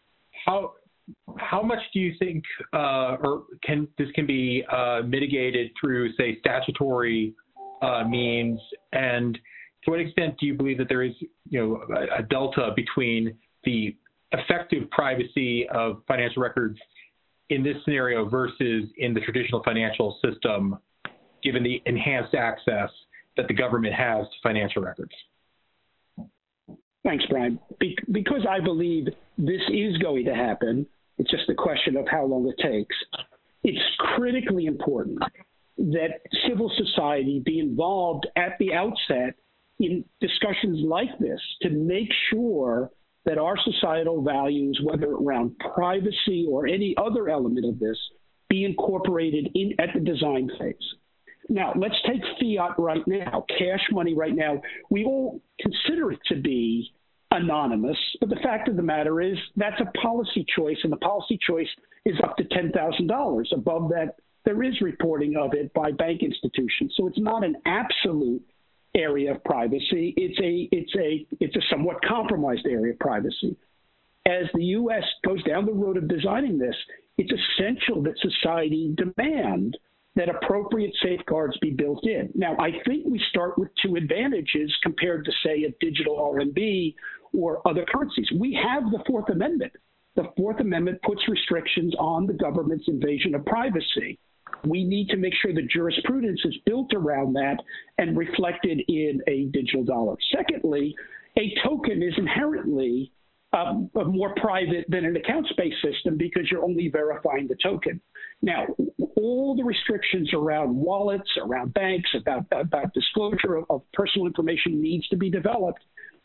how much do you think this can be mitigated through, say, statutory means, and to what extent do you believe that there is, a delta between the effective privacy of financial records in this scenario versus in the traditional financial system, given the enhanced access that the government has to financial records? Thanks, Brian. Because I believe this is going to happen, it's just a question of how long it takes. It's critically important that civil society be involved at the outset in discussions like this to make sure that our societal values, whether around privacy or any other element of this, be incorporated in at the design phase. Now, let's take fiat right now, cash money right now. We all consider it to be anonymous, but the fact of the matter is that's a policy choice, and the policy choice is up to $10,000. Above that, there is reporting of it by bank institutions. So it's not an absolute area of privacy. It's a somewhat compromised area of privacy. As the U.S. goes down the road of designing this, it's essential that society demand that appropriate safeguards be built in. Now, I think we start with two advantages compared to, say, a digital RMB or other currencies. We have the Fourth Amendment. The Fourth Amendment puts restrictions on the government's invasion of privacy. We need to make sure the jurisprudence is built around that and reflected in a digital dollar. Secondly, a token is inherently more private than an accounts-based system because you're only verifying the token. Now, all the restrictions around wallets, around banks, about disclosure of personal information needs to be developed.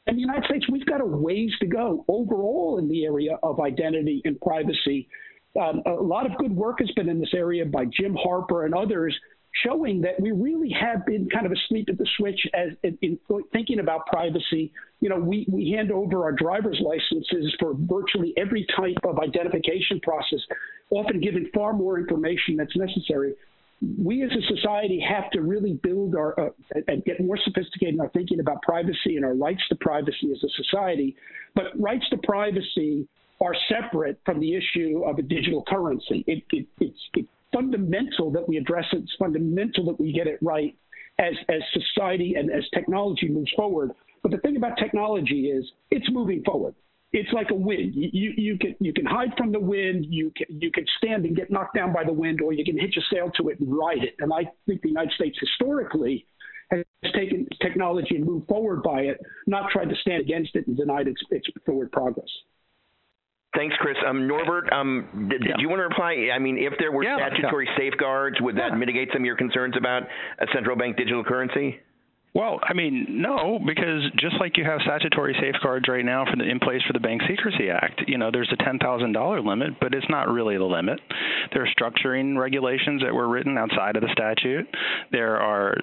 In the United States, we've got a ways to go overall in the area of identity and privacy. A lot of good work has been in this area by Jim Harper and others, showing that we really have been kind of asleep at the switch as in thinking about privacy. You know, we hand over our driver's licenses for virtually every type of identification process, often giving far more information that's necessary. We as a society have to really build and get more sophisticated in our thinking about privacy and our rights to privacy as a society. But rights to privacy are separate from the issue of a digital currency. It's fundamental that we address it. It's fundamental that we get it right as society and as technology moves forward. But the thing about technology is it's moving forward. It's like a wind. You can hide from the wind. You can stand and get knocked down by the wind, or you can hitch a sail to it and ride it. And I think the United States historically has taken technology and moved forward by it, not tried to stand against it and denied its forward progress. Thanks, Chris. Norbert, did you want to reply? I mean, if there were statutory safeguards, would that mitigate some of your concerns about a central bank digital currency? Well, I mean, no, because just like you have statutory safeguards right now in place for the Bank Secrecy Act, you know, there's a $10,000 limit, but it's not really the limit. There are structuring regulations that were written outside of the statute. There are,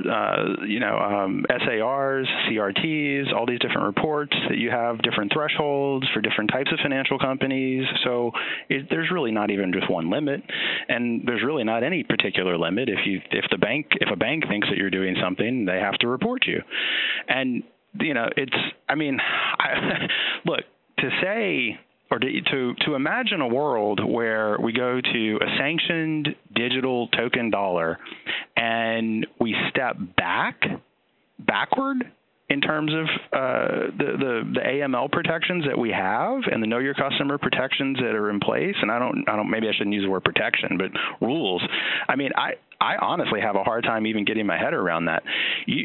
SARs, CRTs, all these different reports that you have different thresholds for different types of financial companies. So there's really not even just one limit, and there's really not any particular limit. If a bank thinks that you're doing something, they have to report you. And, you know, look, to say or to imagine a world where we go to a sanctioned digital token dollar and we step backward in terms of the AML protections that we have and the Know Your Customer protections that are in place, and I don't maybe I shouldn't use the word protection, but rules. I mean, I honestly have a hard time even getting my head around that. We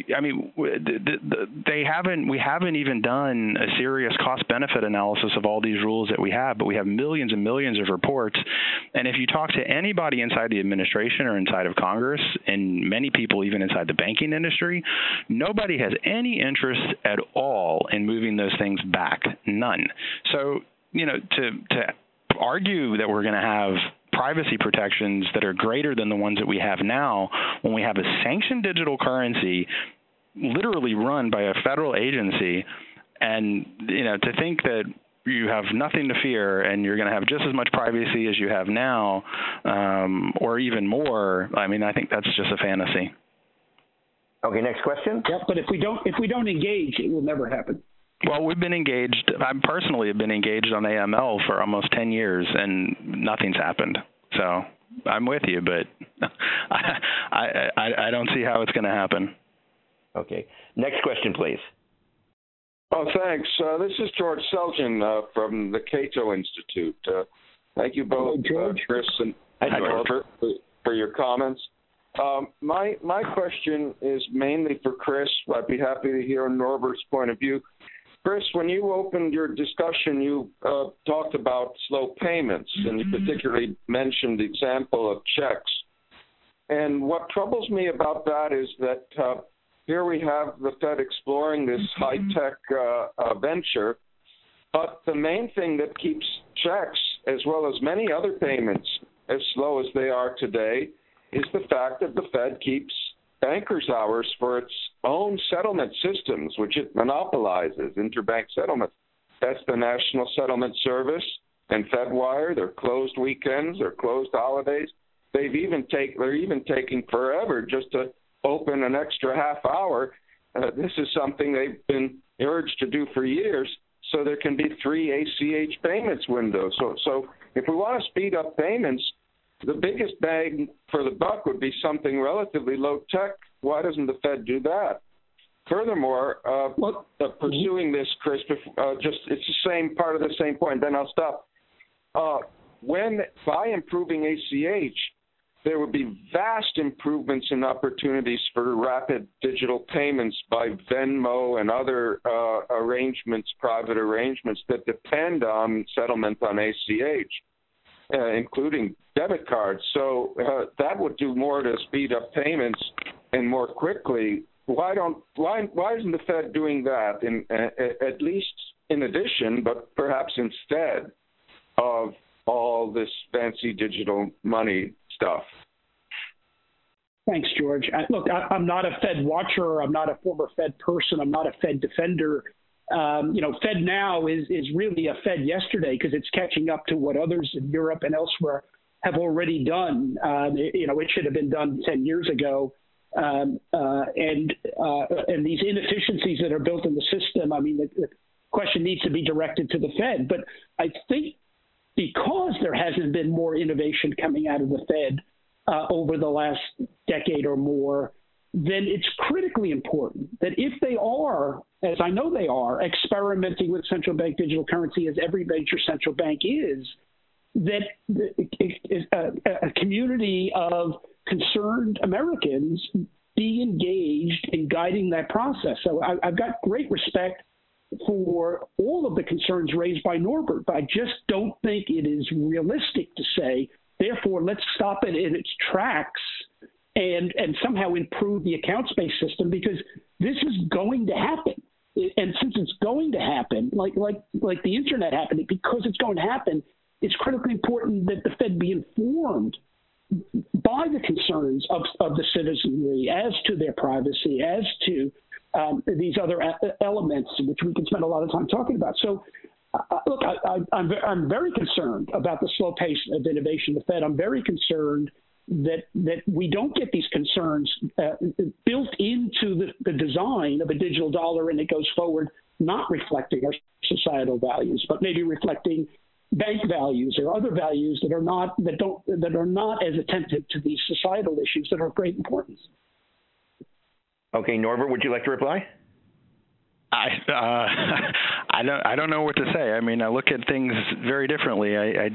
haven't even done a serious cost-benefit analysis of all these rules that we have, but we have millions and millions of reports. And if you talk to anybody inside the administration or inside of Congress, and many people even inside the banking industry, nobody has any interest at all in moving those things back. None. So, you know, to argue that we're going to have privacy protections that are greater than the ones that we have now when we have a sanctioned digital currency literally run by a federal agency, and, you know, to think that you have nothing to fear and you're going to have just as much privacy as you have now, or even more, I mean, I think that's just a fantasy. Okay, next question. Yep, but if we don't engage, it will never happen. Well, we've been engaged. I personally have been engaged on AML for almost 10 years, and nothing's happened. So I'm with you, but I don't see how it's going to happen. Okay. Next question, please. Oh, thanks. This is George Selgin from the Cato Institute. Thank you both, Chris and Norbert, for your comments. My question is mainly for Chris. I'd be happy to hear Norbert's point of view. Chris, when you opened your discussion, you talked about slow payments, and you particularly mentioned the example of checks. And what troubles me about that is that here we have the Fed exploring this high-tech venture, but the main thing that keeps checks, as well as many other payments, as slow as they are today, is the fact that the Fed keeps bankers' hours for its own settlement systems, which it monopolizes, interbank settlement. That's the National Settlement Service and FedWire. They're closed weekends, they're closed holidays. They're even taking forever just to open an extra half hour. This is something they've been urged to do for years, so there can be 3 ACH payments windows. So if we want to speed up payments, the biggest bang for the buck would be something relatively low tech. Why doesn't the Fed do that? Furthermore, pursuing this, Chris, it's the same part of the same point. Then I'll stop. By improving ACH, there would be vast improvements in opportunities for rapid digital payments by Venmo and other private arrangements that depend on settlement on ACH. Including debit cards. So that would do more to speed up payments and more quickly why isn't the Fed doing that, at least in addition, but perhaps instead of all this fancy digital money stuff? Thanks, George. Look, I'm not a Fed watcher. I'm not a former Fed person. I'm not a Fed defender. Fed now is really a Fed yesterday because it's catching up to what others in Europe and elsewhere have already done. It should have been done 10 years ago. And these inefficiencies that are built in the system, I mean, the question needs to be directed to the Fed. But I think because there hasn't been more innovation coming out of the Fed over the last decade or more, then it's critically important that if they are, as I know they are, experimenting with central bank digital currency, as every major central bank is, that a community of concerned Americans be engaged in guiding that process. So I've got great respect for all of the concerns raised by Norbert, but I just don't think it is realistic to say, therefore, let's stop it in its tracks and somehow improve the accounts-based system, because this is going to happen. And since it's going to happen, like the internet happened, because it's going to happen, it's critically important that the Fed be informed by the concerns of the citizenry as to their privacy, as to these other elements, which we can spend a lot of time talking about. So, look, I'm very concerned about the slow pace of innovation in the Fed. I'm very concerned that we don't get these concerns built into the design of a digital dollar, and it goes forward not reflecting our societal values, but maybe reflecting bank values or other values that are not as attentive to these societal issues that are of great importance. Okay, Norbert, would you like to reply? I don't know what to say. I mean, I look at things very differently. I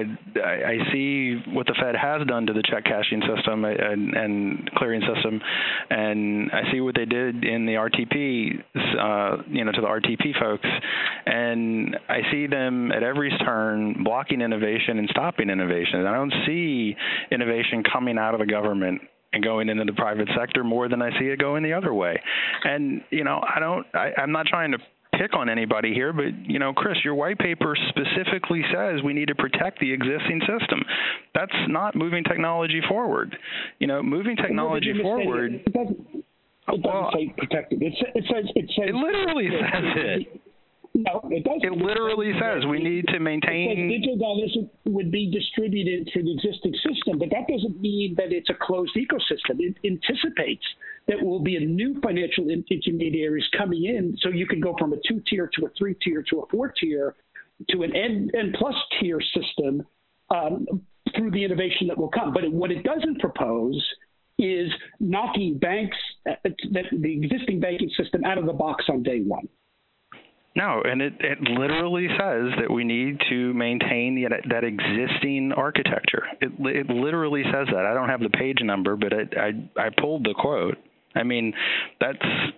see what the Fed has done to the check cashing system and clearing system, and I see what they did in the RTP, to the RTP folks, and I see them at every turn blocking innovation and stopping innovation. I don't see innovation coming out of the government and going into the private sector more than I see it going the other way. And, I'm not trying to pick on anybody here, but, Chris, your white paper specifically says we need to protect the existing system. That's not moving technology forward. Moving technology forward. It doesn't say protected. It says. It literally says it. No, it doesn't. It literally says we need to maintain. Digital dollars would be distributed through the existing system, but that doesn't mean that it's a closed ecosystem. It anticipates that will be a new financial intermediaries coming in, so you can go from a 2-tier to a 3-tier to a 4-tier to an N plus tier system through the innovation that will come. But what it doesn't propose is knocking banks, the existing banking system, out of the box on day one. No, and it literally says that we need to maintain that existing architecture. It literally says that. I don't have the page number, but I pulled the quote. I mean, that's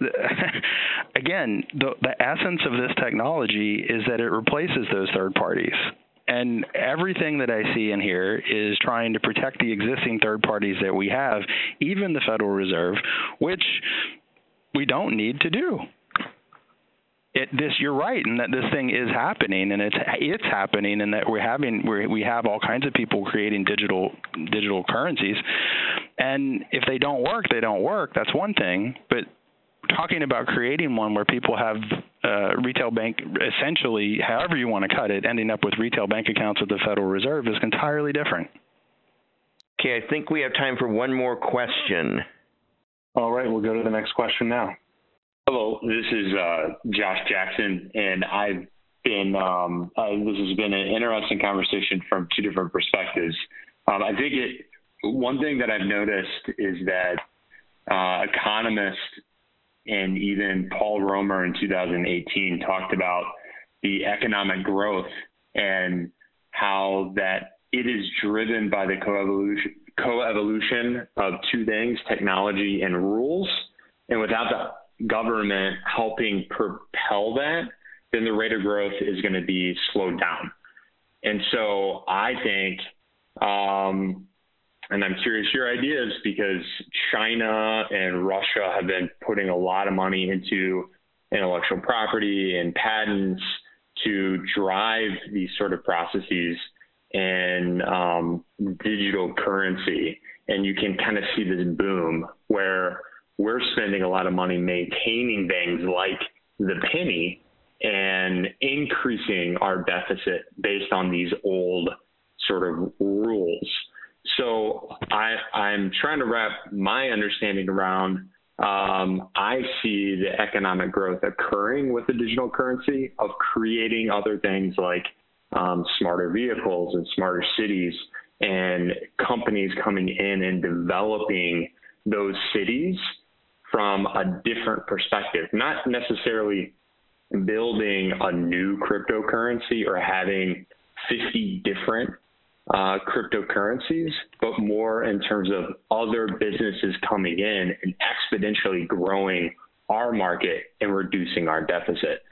again, the essence of this technology is that it replaces those third parties. And everything that I see in here is trying to protect the existing third parties that we have, even the Federal Reserve, which we don't need to do. You're right, and that this thing is happening, and it's happening, and that we have all kinds of people creating digital currencies, and if they don't work, they don't work. That's one thing, but talking about creating one where people have retail bank, essentially, however you want to cut it, ending up with retail bank accounts with the Federal Reserve is entirely different. Okay, I think we have time for one more question. All right, we'll go to the next question now. Hello, this is Josh Jackson, and I've been. This has been an interesting conversation from two different perspectives. I think one thing that I've noticed is that economists and even Paul Romer in 2018 talked about the economic growth and how that it is driven by the coevolution of two things, technology and rules, and without the government helping propel that, then the rate of growth is going to be slowed down. And so I think And I'm curious your ideas, because China and Russia have been putting a lot of money into intellectual property and patents to drive these sort of processes and digital currency. And you can kind of see this boom where we're spending a lot of money maintaining things like the penny and increasing our deficit based on these old sort of rules. So I'm trying to wrap my understanding around, I see the economic growth occurring with the digital currency of creating other things like smarter vehicles and smarter cities, and companies coming in and developing those cities from a different perspective, not necessarily building a new cryptocurrency or having 50 different cryptocurrencies, but more in terms of other businesses coming in and exponentially growing our market and reducing our deficit.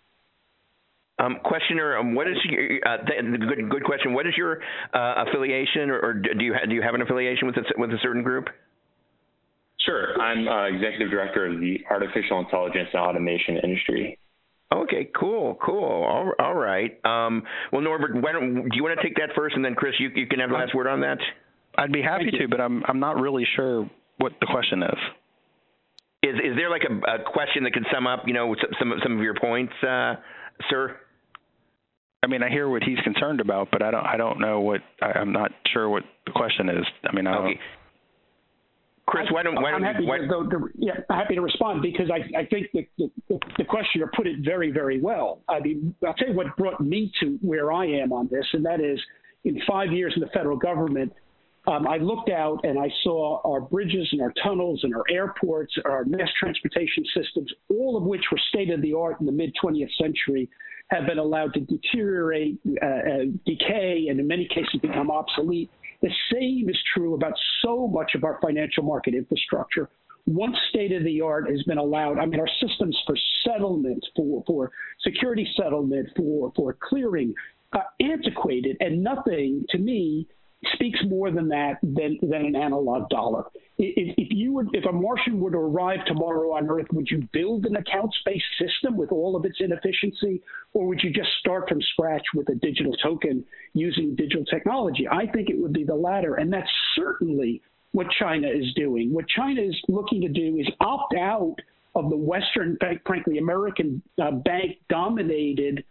Questioner, what is your, good question. What is your affiliation, or do you have an affiliation with a certain group? Sure, I'm executive director of the artificial intelligence and automation industry. Okay, cool. All right. Well, Norbert, do you want to take that first, and then Chris, you can have the last word on that? I'd be happy to, but I'm not really sure what the question is. Is there like a question that could sum up, some of your points, sir? I mean, I hear what he's concerned about, but I don't know I'm not sure what the question is. I mean, okay. Chris, I'm happy to respond, because I think the questioner put it very, very well. I mean, I'll tell you what brought me to where I am on this, and that is, in 5 years in the federal government, I looked out and I saw our bridges and our tunnels and our airports, our mass transportation systems, all of which were state-of-the-art in the mid-20th century, have been allowed to deteriorate, decay, and in many cases become obsolete. The same is true about so much of our financial market infrastructure. Once state-of-the-art has been allowed, I mean, our systems for settlement, for security settlement, for clearing, antiquated, and nothing, to me, speaks more than that than an analog dollar. If a Martian were to arrive tomorrow on Earth, would you build an accounts-based system with all of its inefficiency, or would you just start from scratch with a digital token using digital technology? I think it would be the latter, and that's certainly what China is doing. What China is looking to do is opt out of the Western, frankly, American bank-dominated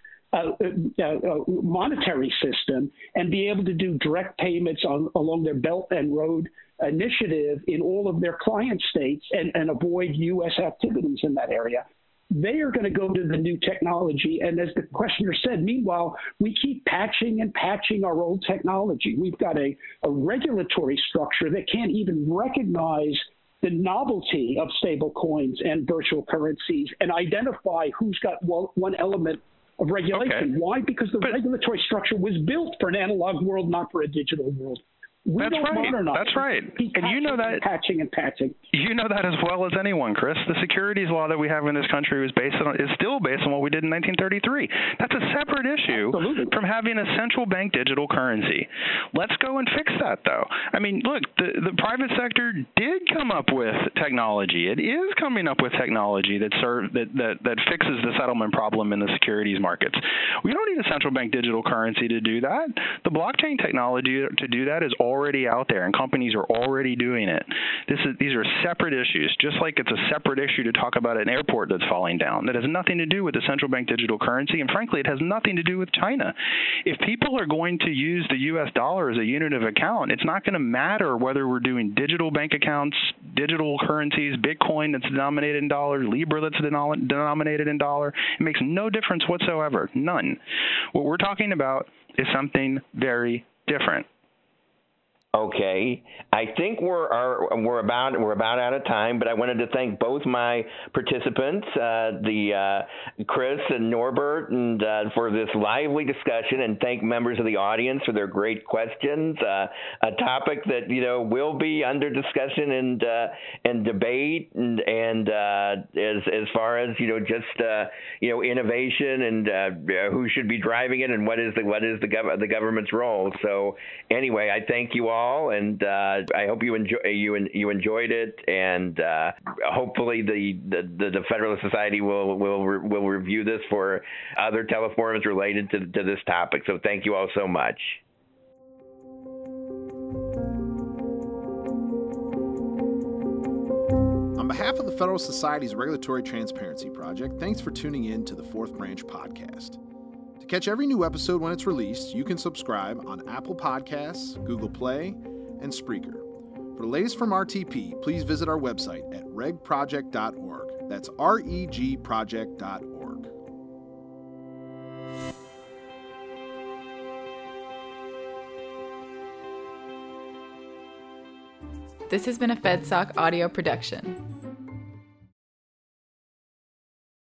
monetary system and be able to do direct payments along their Belt and Road Initiative in all of their client states and avoid U.S. activities in that area. They are going to go to the new technology. And as the questioner said, meanwhile, we keep patching and patching our old technology. We've got a regulatory structure that can't even recognize the novelty of stable coins and virtual currencies and identify who's got one element of regulation. Okay. Why? Because the regulatory structure was built for an analog world, not for a digital world. That's right. And you know that patching and patching. You know that as well as anyone, Chris. The securities law that we have in this country is still based on what we did in 1933. That's a separate issue from having a central bank digital currency. Let's go and fix that, though. I mean, look, the private sector did come up with technology. It is coming up with technology that fixes the settlement problem in the securities markets. We don't need a central bank digital currency to do that. The blockchain technology to do that is already out there, and companies are already doing it. These are separate issues, just like it's a separate issue to talk about an airport that's falling down. That has nothing to do with the central bank digital currency, and frankly, it has nothing to do with China. If people are going to use the U.S. dollar as a unit of account, it's not going to matter whether we're doing digital bank accounts, digital currencies, Bitcoin that's denominated in dollars, Libra that's denominated in dollar. It makes no difference whatsoever, none. What we're talking about is something very different. Okay, I think we're about out of time, but I wanted to thank both my participants, Chris and Norbert, and for this lively discussion, and thank members of the audience for their great questions. A topic that will be under discussion and debate, and as far as innovation and who should be driving it and what is the government's role. So anyway, I thank you all. call, and I hope you enjoyed it, and hopefully the Federalist Society will review this for other teleforums related to this topic. So thank you all so much. On behalf of the Federal Society's Regulatory Transparency Project, thanks for tuning in to the Fourth Branch Podcast. To catch every new episode when it's released, you can subscribe on Apple Podcasts, Google Play, and Spreaker. For the latest from RTP, please visit our website at regproject.org. That's regproject.org. This has been a FedSoc audio production.